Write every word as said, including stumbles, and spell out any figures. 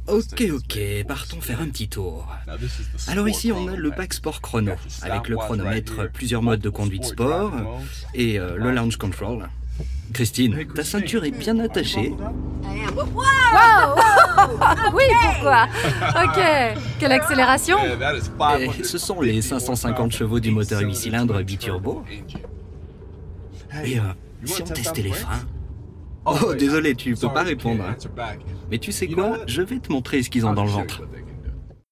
Ok, ok, partons faire un petit tour. Alors ici, on a le pack Sport Chrono, avec le chronomètre, plusieurs modes de conduite sport et euh, le launch control. Christine, ta ceinture est bien attachée. Wow! Oui, pourquoi? Ok. Quelle accélération? Et ce sont les cinq cent cinquante chevaux du moteur huit cylindres biturbo. Et euh, si on testait les freins? Oh, désolé, tu peux pas répondre. Mais tu sais quoi? Je vais te montrer ce qu'ils ont dans le ventre.